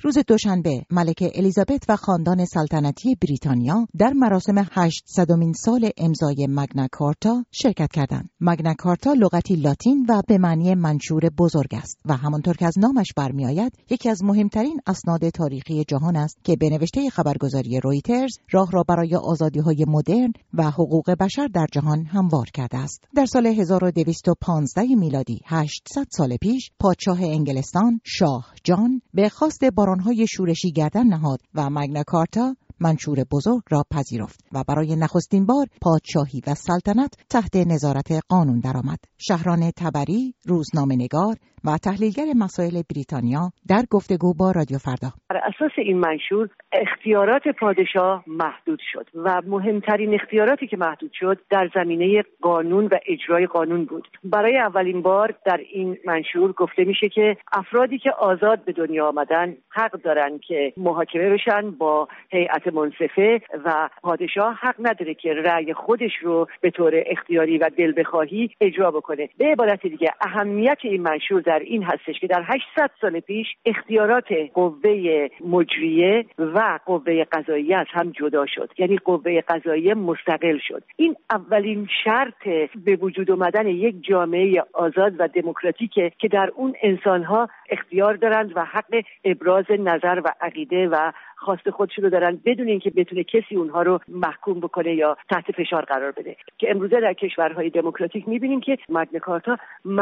روز دوشنبه ملکه الیزابت و خاندان سلطنتی بریتانیا در مراسم 800مین سال امضای مگنا کارتا شرکت کردند. مگنا کارتا لغتی لاتین و به معنی منشور بزرگ است و همانطور که از نامش برمیآید یکی از مهمترین اسناد تاریخی جهان است که به نوشته خبرگزاری رویترز راه را برای آزادی‌های مدرن و حقوق بشر در جهان هموار کرده است. در سال 1215 میلادی 800 سال پیش پادشاه انگلستان شاه جان به خواست بارانهای شورشی گردن نهاد و مگنا کارتا منشور بزرگ را پذیرفت و برای نخستین بار پادشاهی و سلطنت تحت نظارت قانون درآمد. شهران تبری، روزنامه‌نگار و تحلیلگر مسائل بریتانیا در گفتگو با رادیو فردا بر اساس این منشور اختیارات پادشاه محدود شد و مهمترین اختیاراتی که محدود شد در زمینه قانون و اجرای قانون بود. برای اولین بار در این منشور گفته میشه که افرادی که آزاد به دنیا آمدن حق دارن که محاکمه بشن با هیئت منصفه و پادشاه حق نداره که رأی خودش رو به طور اختیاری و دل بخواهی اجرا بکنه. به عبارت دیگه اهمیت این منشور در این هستش که در 800 سال پیش اختیارات قوه مجریه و قوه قضاییه از هم جدا شد، یعنی قوه قضاییه مستقل شد. این اولین شرط به وجود آمدن یک جامعه آزاد و دموکراتیکه که در اون انسان‌ها اختیار دارند و حق ابراز نظر و عقیده و خواست خودشونو دارن بدون اینکه بتونه کسی اونها رو محکوم بکنه یا تحت فشار قرار بده. که امروزه در کشورهای دموکراتیک می‌بینیم که مگنا کارتا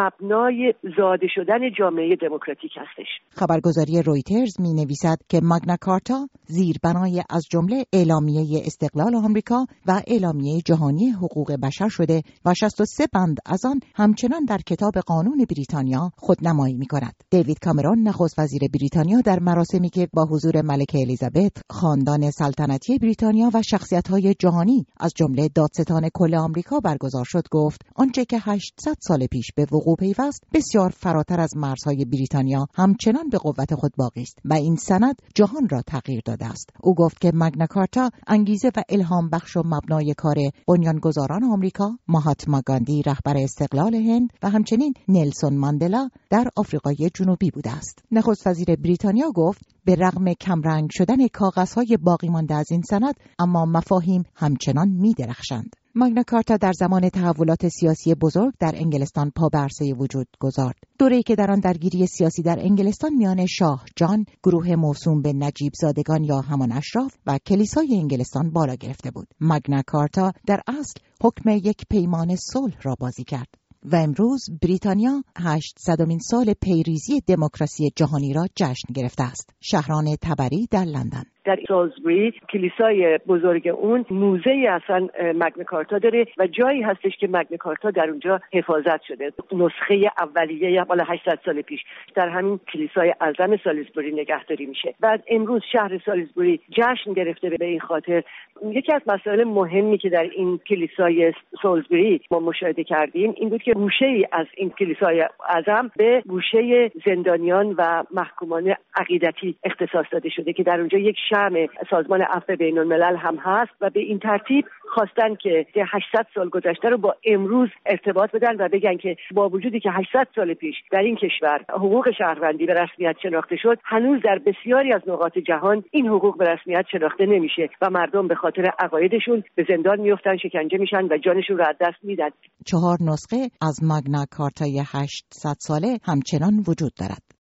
مبنای زاده شدن جامعه دموکراتیک هستش. خبرگزاری رویترز می‌نویسد که مگنا کارتا زیربنای از جمله اعلامیه استقلال آمریکا و اعلامیه جهانی حقوق بشر شده و 63 بند از آن همچنان در کتاب قانون بریتانیا خودنمایی می‌کند. دیوید کامرون نخست وزیر بریتانیا در مراسمی که با حضور ملکه الیزابت، خاندان سلطنتی بریتانیا و شخصیت‌های جهانی از جمله دادستان کل آمریکا برگزار شد گفت آنچه که 800 سال پیش به وقوع پیوست بسیار فراتر از مرزهای بریتانیا همچنان به قوت خود باقی است و این سند جهان را تغییر داده است. او گفت که مگنا کارتا انگیزه و الهام بخش و مبنای کار بنیانگذاران آمریکا، ماهاتما گاندی رهبر استقلال هند و همچنین نلسون ماندلا در آفریقای جنوبی بوده است. نخست وزیر بریتانیا گفت به رغم کمرنگ شدن کاغذهای باقی مانده از این سند اما مفاهیم همچنان می‌درخشند. مگنا کارتا در زمان تحولات سیاسی بزرگ در انگلستان پا به عرصه وجود گذارد. دوره‌ای که در آن درگیری سیاسی در انگلستان میان شاه جان، گروه موسوم به نجیب زادگان یا همان اشراف و کلیسای انگلستان بالا گرفته بود. مگنا کارتا در اصل حکم یک پیمان صلح را بازی کرد. و امروز بریتانیا 800مین سال پیریزی دموکراسی جهانی را جشن گرفته است. شهران تبری در لندن. در سالزبوری کلیسای بزرگ اون موزه اصلا مگنا کارتا داره و جایی هستش که مگنا کارتا در اونجا حفاظت شده. نسخه اولیه مال 800 سال پیش در همین کلیسای اعظم سالزبوری نگهداری میشه. بعد امروز شهر سالزبوری جشن گرفته به این خاطر. یکی از مسائل مهمی که در این کلیسای سالزبوری ما مشاهده کردیم این بود که گوشه‌ای از این کلیسای اعظم به گوشه زندانیان و محکومان عقیدتی اختصاص داده شده که در اونجا یک شمع سازمان عفو بین‌الملل هم هست و به این ترتیب خواستن که 800 سال گذشته رو با امروز ارتباط بدن و بگن که با وجودی که 800 سال پیش در این کشور حقوق شهروندی به رسمیت شناخته شد، هنوز در بسیاری از نقاط جهان این حقوق به رسمیت شناخته نمیشه و مردم به خاطر عقایدشون به زندان میافتن، شکنجه میشن و جانشون رو از دست میدن. 4 نسخه از مگنا کارتای 800 ساله همچنان وجود دارد.